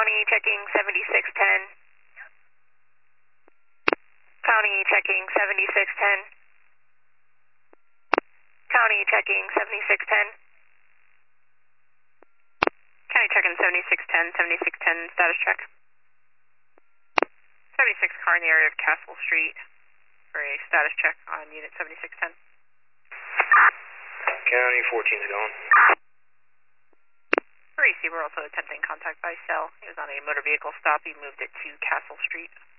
County checking 7610. County checking 7610. County checking 7610. County checking 7610, 7610 status check. 76 car in the area of Castle Street for a status check on unit 7610. County 14's going. For AC, we're also attempting contact by cell. He was on a motor vehicle stop. He moved it to Castle Street.